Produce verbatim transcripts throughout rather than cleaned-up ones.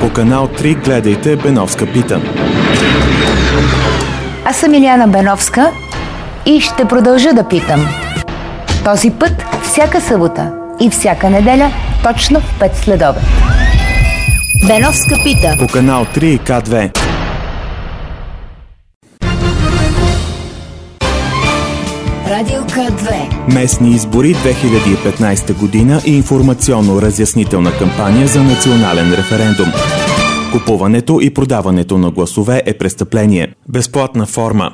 По канал три гледайте Беновска пита. Аз съм Илияна Беновска и ще продължа да питам. Този път всяка събота и всяка неделя точно в пет следобед. Беновска пита. По канал три и К две. Радио К две. Местни избори две хиляди и петнайсета година и информационно-разяснителна кампания за национален референдум. Купуването и продаването на гласове е престъпление. Безплатна форма.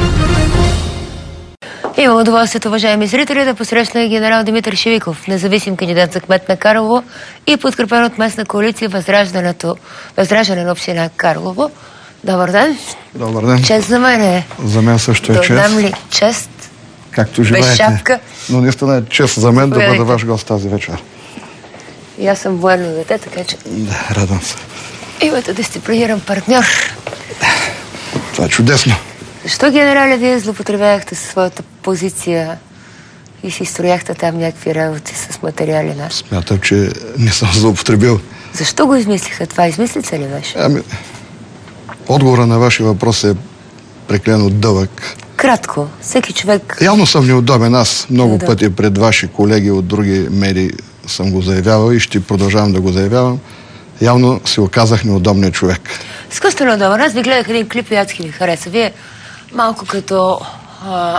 Имам удоволствието, уважаеми зрители, да посрещна генерал Димитър Шивиков, независим кандидат за кмет на Карлово и подкрепен от местна коалиция Възраждането, Възраждане на община Карлово. Добър ден. Добър ден. Чест за мен е. За мен също е чест. Да дам ли чест? Както живеете. Без шапка. Но наистина е чест за мен да бъда ваш гост тази вечер. И аз съм военно дете, така че... Да, радвам се. Имате дисциплиниран партньор. Това е чудесно. Защо, генерале, вие злоупотребявахте със своята позиция и си строяхте там някакви работи с материали наши? Смятам, че не съм злоупотребил. Защо го измислиха това? Измислица ли беше? Ами, отговора на вашия въпрос е преклено дълъг. Кратко. Всеки човек... Явно съм неудобен. Аз много Неудобен. пъти пред ваши колеги от други медии съм го заявявал и ще продължавам да го заявявам. Явно си оказах неудобния човек. Изкуствено удобен. Аз ви гледах един клип и адски ви хареса. Вие малко като... А,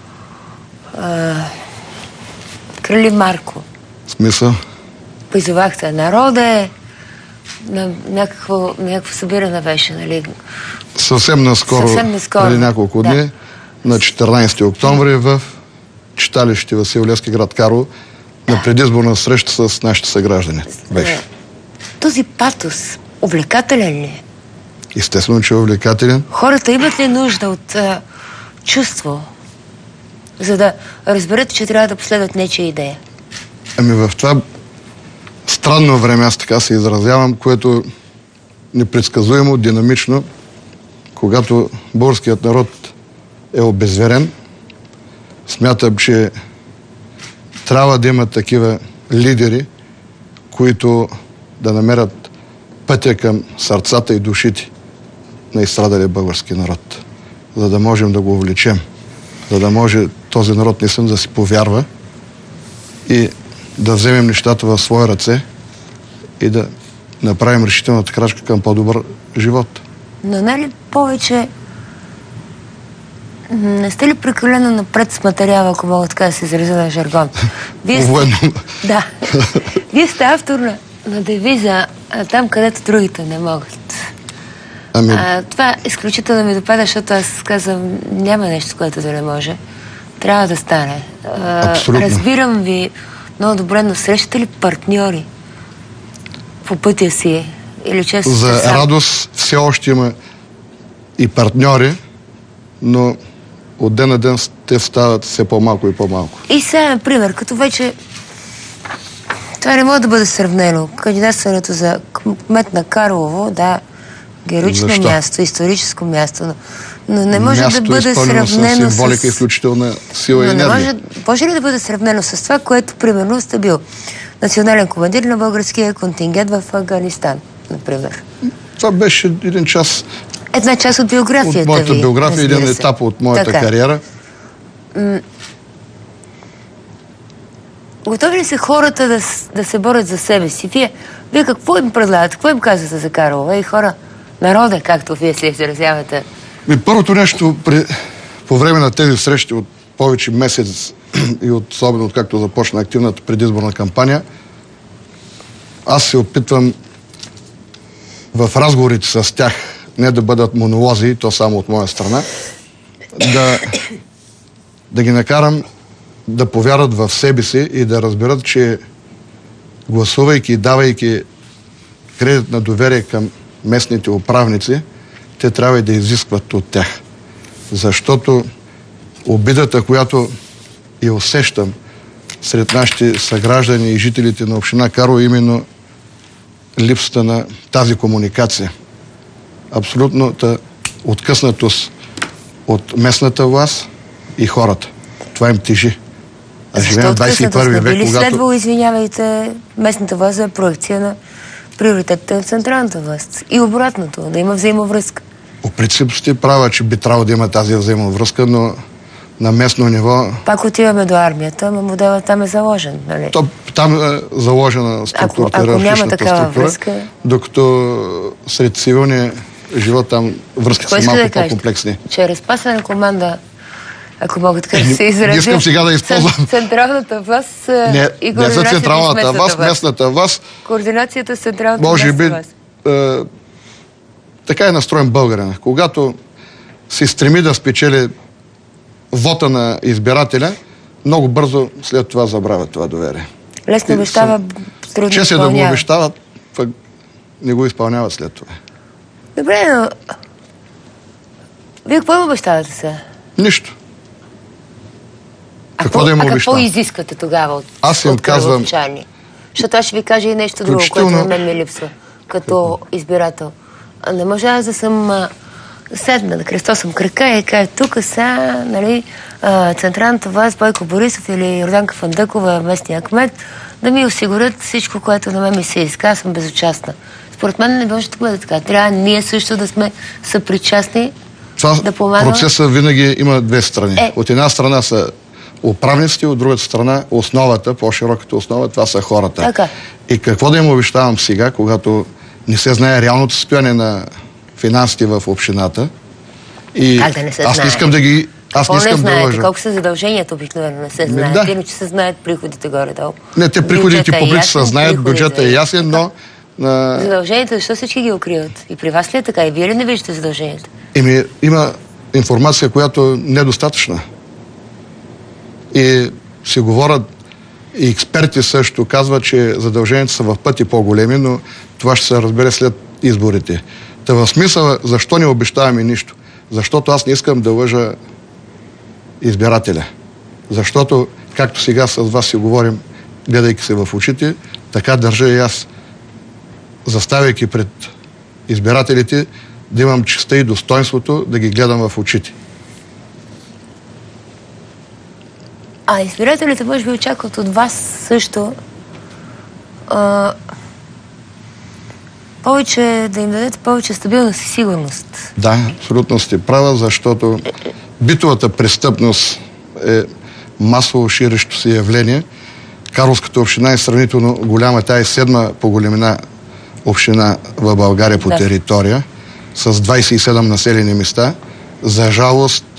а, Крали Марко. В смисъл? Призовахте народа, на някакво, някакво събиране беше, нали? Съвсем наскоро, Съвсем наскоро. преди няколко Да. дни, на четиринайсети октомври в читалище Васил Левски, град Карлово, на предизборна среща с нашите съграждани. Беше. Този патос увлекателен ли е? Естествено, че е увлекателен. Хората имат ли нужда от а, чувство, за да разберат, че трябва да последват нечия идея? Ами в това странно време, аз така се изразявам, което непредсказуемо, динамично, когато българският народ е обезверен, смятам, че трябва да има такива лидери, които да намерят пътя към сърцата и душите на изстрадалия български народ, за да можем да го увлечем, за да може този народ наистина да си повярва и да вземем нещата в свои ръце и да направим решителната крачка към по-добър живот. Но нали повече... Не сте ли прекалено напред с материала, ако мога така да се изразя на жаргон? Вие сте... Да. Вие сте автор на, на девиза а, там, където другите не могат. Ами... А, това изключително ми допада, защото аз казвам, няма нещо, което да не може. Трябва да стане. А, Абсолютно. Разбирам ви много добре, но срещате ли партньори по пътя си? Или често За сам? радост все още има и партньори, но от ден на ден те стават все по-малко и по-малко. И сега, например, като вече това не може да бъде сравнено. Кандидатстването за кмет на Карлово, да, героично Защо? място, историческо място, но, но не може Място да бъде изпълнено сравнено с символика с... и включителна сила и Но не енергия. може, може ли да бъде сравнено с това, което, примерно, сте бил национален командир на българския контингент в Афганистан, например? Това беше един час Една част от биографията от моята ви, биография, един разбира се. етап от моята Така. кариера. М- Готови ли са хората да, с- да се борят за себе си? Вие, вие какво им предлагате? Какво им казвате за Карлово? Ей, хора, народа, както вие се изразявате. И първото нещо, при, по време на тези срещи от повече месец и от, особено откакто започна активната предизборна кампания, аз се опитвам в разговорите с тях не да бъдат монолози, то само от моя страна, да, да ги накарам да повярват в себе си и да разберат, че гласувайки и давайки кредит на доверие към местните управници, те трябва и да изискват от тях. Защото обидата, която и усещам сред нашите съграждани и жителите на община Карлово, е именно липсата на тази комуникация. Абсолютната откъснатост от местната власт и хората. Това им тежи. А живеем в двадесет и първи век, когато... когато... следвало, извинявайте, местната власт за проекция на приоритетите на централната власт. И обратното, да има взаимовръзка. По принцип сте права, че би трябвало да има тази взаимовръзка, но на местно ниво... Пак отиваме до армията, но моделът там е заложен, нали? То, там е заложена структурата, ако, ако няма такава структура, връзка... докато сред цивилния живот там връзките са малко да по-комплексни. Че е разпасана команда, ако мога така да се изразя. Не искам сега да използвам. Централната власт не, и не за централната власт, местната власт. Координацията с централната може би, власт. Е, така е настроен българин. Когато се стреми да спечели вота на избирателя, много бързо след това забравя това доверие. Лесно обещава, трудно изпълнява. Че се да го обещават, пък не го изпълняват след това. Добре, но... Вие какво обещавате сега? Нищо. А какво по, да им а обещавам? какво изискате тогава от, аз им от казвам... Защото аз ще ви кажа и нещо друго, което на мен ми липсва като избирател. А не може аз да съм а, седна, да кръстосам крака и кажа, тук са, нали, а, централната власт, Бойко Борисов или Йорданка Фандъкова, местния кмет, да ми осигурят всичко, което на мен ми се иска. Аз съм безучастна. Според мен не може да бъде така. Трябва ние също да сме съпричастни, това да помагаме. Процесът винаги има две страни. Е. От една страна са управниците, от другата страна основата, по-широката основа, това са хората. Така. И какво да им обещавам сега, когато не се знае реалното състояние на финансите в общината? И как да не се аз знае? не искам да ги... Аз не искам не знаете, да лъжа. колко са задълженията обикновено не се знаят. Да. Иначе се знаят приходите горе-долу. Не, те приходите публично се знаят, бюджетът е ясен, но... На... Задълженията, защо всички ги укриват? И при вас ли е така? И вие ли не виждате задълженията? Еми, има информация, която е недостатъчна. И си говорят, и експерти също казват, че задълженията са в пъти по-големи, но това ще се разбере след изборите. Та в смисъл, защо не обещаваме нищо? Защото аз не искам да лъжа избирателя. Защото, както сега с вас си говорим, гледайки се в очите, така държа и аз, заставяйки пред избирателите, да имам честта и достоинството да ги гледам в очите. А избирателите може би очакват от вас също а, повече, да им дадете повече стабилност и сигурност. Да, абсолютно сте права, защото битовата престъпност е масово ширещо се явление. Карловската община е сравнително голяма, тя е седма по големина община в България по да. територия, с двайсет и седем населени места. За жалост,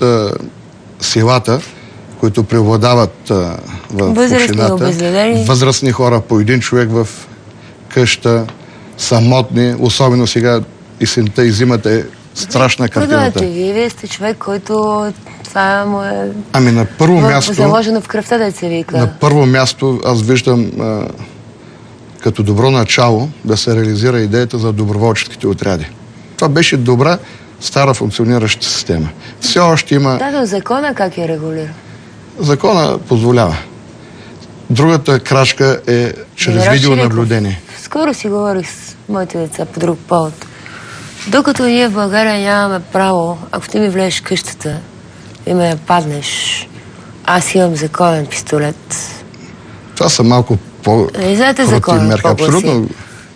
селата, които преобладават в възрастни, общината, обезлюдени. възрастни хора по един човек в къща, самотни, особено сега есента и зимата е страшна картината. Продължете ви, вие сте човек, който това му е... Ами на първо място... заложено в кръвта, да се вика. На първо място аз виждам а, като добро начало да се реализира идеята за доброволческите отряди. Това беше добра, стара функционираща система. Все още има... Да, но закона как я регулира? Закона позволява. Другата крачка е чрез Генерал видеонаблюдение. Шириков, скоро си говорих с моите деца по друг повод. Докато ние в България нямаме право, ако ти ми влезеш в къщата и ме я паднеш, аз имам законен пистолет. Това са малко по... Не знаете законен, абсолютно.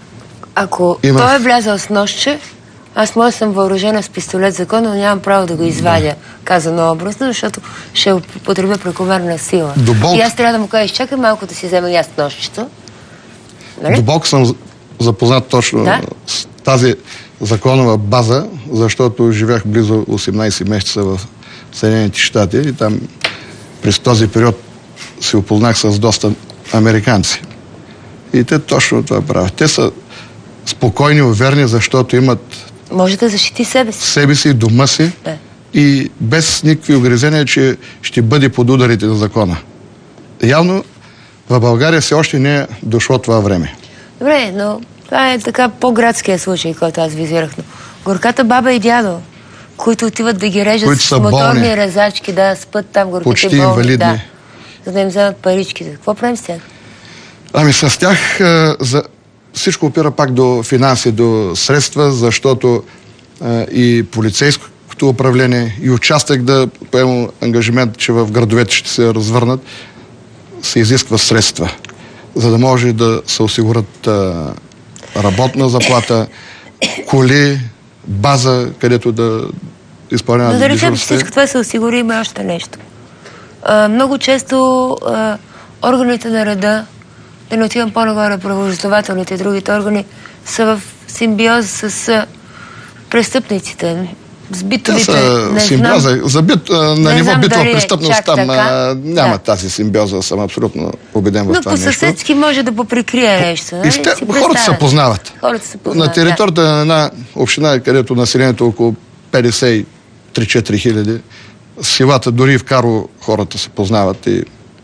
Ако Има... той е влязъл с ножче, аз може да съм въоръжена с пистолет законно, но нямам право да го извадя, да. казано образно, защото ще употребя прекомерна сила. Доболк... И аз трябва да му кажа, чакай малко да си взема и аз ножчето. Нали? Доболк съм запознат точно да? с тази законова база, защото живях близо осемнайсет месеца в Съединените щати и там през този период се опознах с доста американци. И те точно това правят. Те са спокойни, уверени, защото имат може да защити себе си. Себе си, дома си да. И без никакви огризения, че ще бъде под ударите на закона. Явно в България все още не е дошло това време. Добре, но това е така по-градския случай, който аз визирах. Но горката баба и дядо, които отиват да ги режат с моторни болни. резачки, да спът там горките почти болни, инвалидни. Да, за да им вземат паричките. Какво правим с тях? Ами с тях а, за... всичко опира пак до финанси, до средства, защото а, и полицейското управление и участък да поема ангажимент, че в градовете ще се развърнат, се изисква средства, за да може да се осигурят а, работна заплата, коли, база, където да изпълняват Но да речем, че дежурствата. всичко това се осигури, има още нещо. А, много често а, органите на реда, да не отивам по-нагоре, правораздавателните и другите органи, са в симбиоз с а, престъпниците, с битовите. Те са не симбиоза. знам, За бит, а, на не ниво знам битова дали е престъпност чак там така. а, няма Да. тази симбиоза, съм абсолютно убеден в но това нещо. по-съседски може да поприкрие нещо. Нали? Изте... Си Хората се представяме. познават. Хората се познават, На територията на една община, където населението е около петдесет и три до четири хиляди, силата, дори и в Карлово хората се познават и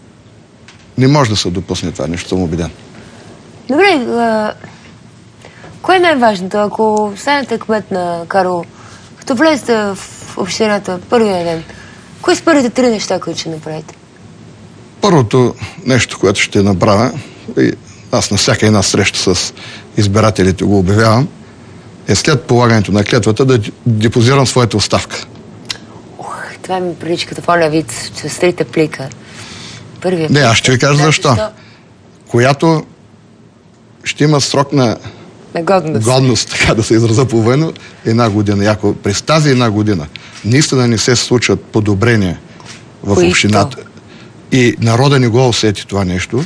не може да се допусне това нещо, съм убеден. Да. Добре, а, кое е най-важното? Ако станете кмет на Карлово, като влезете в общината първия ден, кои са първите три неща, които ще направите? Първото нещо, което ще направя, и аз на всяка една среща с избирателите го обявявам, е след полагането на клетвата да депозирам своята оставка. Ух, това ми прилича като по-на вид, че с трите плика. Първия Не, плик. аз ще ви кажа Да, защо. Която ще има срок на На годност. годност, така да се израза по военно, една година. И ако през тази една година наистина не се случат подобрения в Които? общината и народа не го усети това нещо,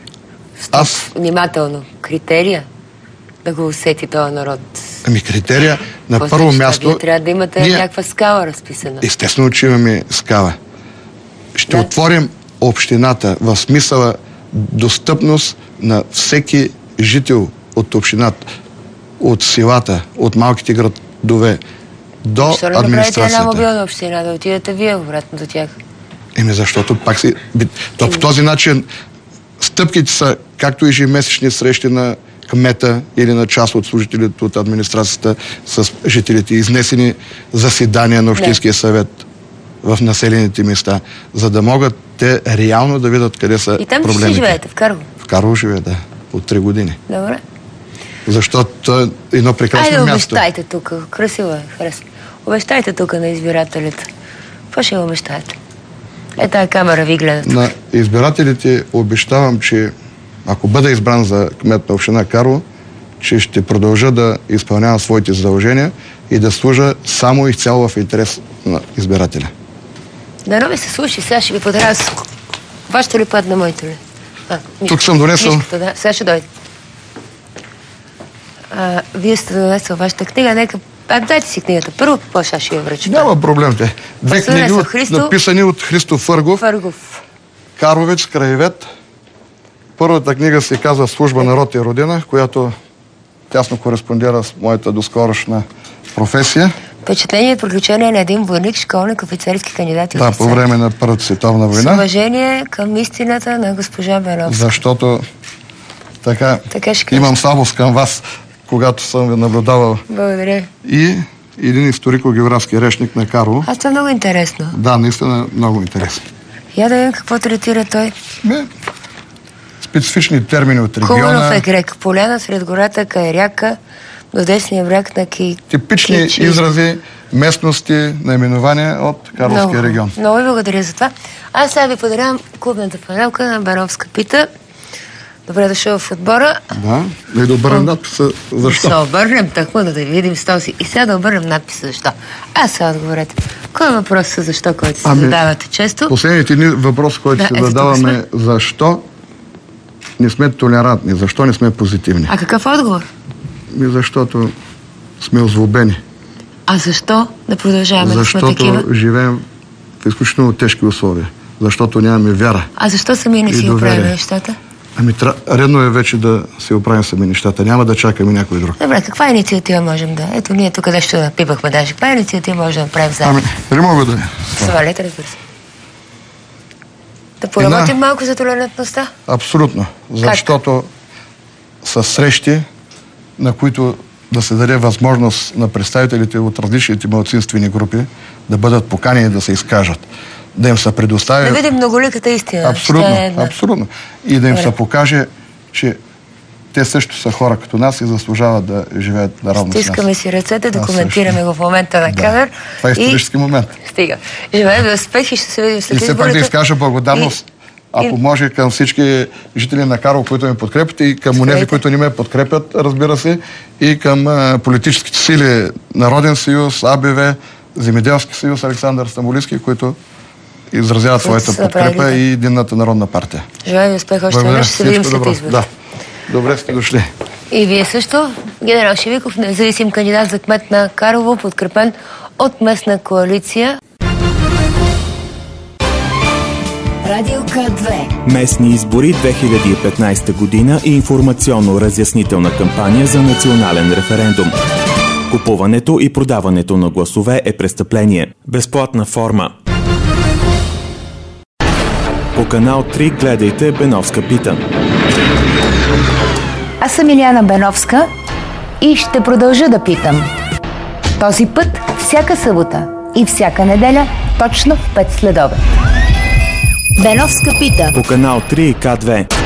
аз, Внимателно. Критерия да го усети този народ. ами критерия, на Какво първо значи това? място... Вие трябва да имате ние- някаква скала разписана. Естествено, че имаме скала. Ще Да. отворим общината в смисъла достъпност на всеки жител от общината, от селата, от малките градове до Защо не направите една администрацията. мобилна община, да отидете вие обратно до тях? Еми защото пак си... би- То по този начин стъпките са както и ежемесечни срещи на кмета или на част от служителите от администрацията с жителите, изнесени заседания на Общинския съвет в населените места, за да могат те реално да видят къде са И там ще си проблемите. живеете, в Карлово. В Карлово живее, да. От три години. Добре. Защото е едно прекрасно Айде, място. обещайте тук. Красиво е, харесва. Обещайте тук на избирателите. Какво ще им обещаете? Е, тая камера ви гледа. На избирателите обещавам, че ако бъда избран за кмет на община Карлово, че ще продължа да изпълнявам своите задължения и да служа само и цяло в интерес на избирателя. Да, ми се слушай, сега ще ви подаря с... Вашето ли падна, моето ли? А, Тук съм донесъл. Мишката, да. Сега ще дойде. А, вие сте донесъл вашата книга, нека... А, дайте си книгата. Първо, какво ще ще ви връча? Няма проблем те. Две После книги, донесъл от, Христо. написани от Христо Фъргов, Фъргов. Карловец, Краевед. Първата книга се казва "Служба, народ и родина", която тясно кореспондира с моята доскорошна професия. Впечатление и приключение на един войник, школник, офицерски кандидат и Да, офицер. по време на Първата световна С война. уважение към истината на госпожа Беновска. Защото така, Така ще кажа. имам слабост към вас, когато съм ви наблюдавал. Благодаря. И един историко-географски речник на Карлово. А това е много интересно. Да, наистина много интересно. Я да видим какво третира той. Ме, специфични термини от Куманов региона, е грек. Поляна сред гората Кайряка, до десния бряг на Ки... типични Кичи. изрази, местности, наименования от Карловския регион. Много ви благодаря за това. Аз сега ви подарявам клубната фанелка на Беновска пита. Добре дошъл в отбора. Да, и да обърнем надписа Да защо. се обърнем тъкмо, да видим с този. И сега да обърнем надписа защо. А сега отговорете. Кой е въпросът защо, който се Ами, задавате често? Последните дни въпрос, който Да, си ето тук задаваме сме. е защо не сме толерантни, защо не сме позитивни. А какъв отговор? И защото сме озлобени. А защо да продължаваме да сме такива? Защото живеем в изключително тежки условия. Защото нямаме вяра. А защо сами не и си доверие. оправим нещата? Ами тра... редно е вече да се оправим сами нещата. Няма да чакаме някой друг. Добре, каква инициатива можем да... Ето, ние тук нещо напипахме даже. Каква инициатива можем да направим заедно? Ами, дали мога да... Свалете, разбира се. Да поработим малко за толерантността? Абсолютно. Защото са срещи, на които да се даде възможност на представителите от различните малцинствени групи да бъдат поканени да се изкажат. Да им се предостави... Да видим многоликата истина. Абсолютно, Ще е една. абсолютно. И да им Добре. се покаже, че те също са хора като нас и заслужават да живеят наравно с нас. Стискаме си ръцете, Аз документираме също. го в момента на Да. камер. Това е исторически момент. Стига. Живеем до успех и ще се видим след И все пак да изборите. изкажа благодарност Ако И... може към всички жители на Карлово, които ме подкрепят, и към онези, които не ме подкрепят, разбира се, и към а, политическите сили Народен съюз, А Б В, Земеделски съюз, Александър Стамболийски, които изразяват своята подкрепа, да. И Единната народна партия. Желая ви успех още веднъж, ще се видим след изборите. Да. Добре сте дошли. И вие също. Генерал Шевиков, независим кандидат за кмет на Карлово, подкрепен от местна коалиция. Радио К две. Местни избори две хиляди и петнайсета година и информационно-разяснителна кампания за национален референдум. Купуването и продаването на гласове е престъпление. Безплатна форма. По канал три гледайте Беновска пита. Аз съм Илияна Беновска и ще продължа да питам. Този път всяка събота и всяка неделя точно в пет следобед. Беновска пита. По канал три и К две.